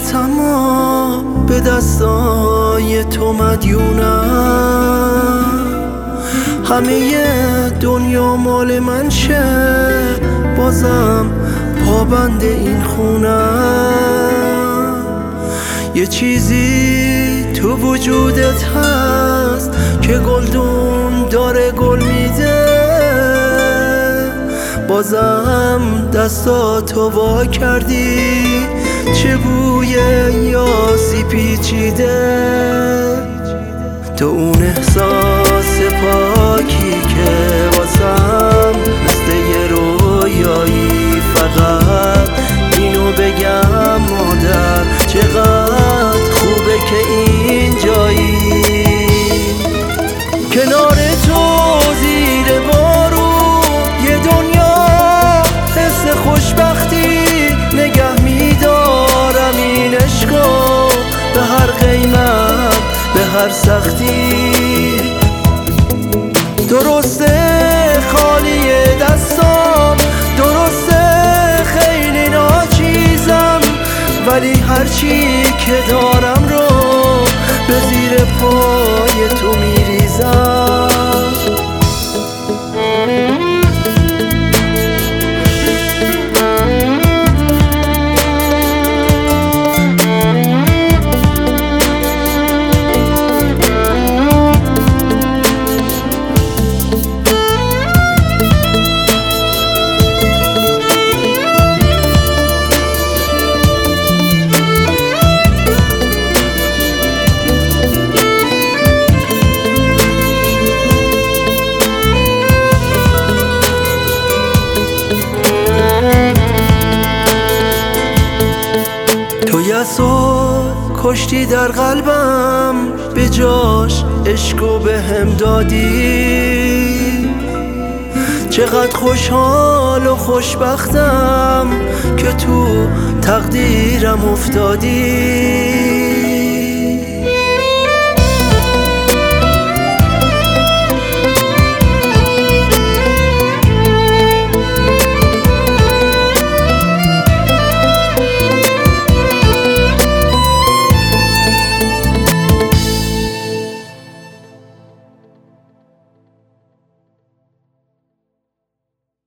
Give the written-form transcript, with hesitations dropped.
اما به دستای تو مدیونم. همه دنیا مال من شه، بازم پابند این خونم. یه چیزی تو وجودت هست که گلدون داره گل میده، بازم دستاتو وا کردی، چه بوی یاسی پیچیده. تو اون احساس پاکی که واسم مثل یه رویایی، فقط اینو بگم مادر چقدر خوبه که این جایی کنار تو زیر بارون. یه دنیا حس خوشبختی نگه میدارم این عشقو، به هر قیمت به هر سختی. درسته خالی دستام، درسته خیلی ناچیزم، ولی هرچی که دارم رو به زیر پای تو میریزم. تو یسو کشتی در قلبم، به جاش عشقو به هم دادی. چقدر خوشحال و خوشبختم که تو تقدیرم افتادی.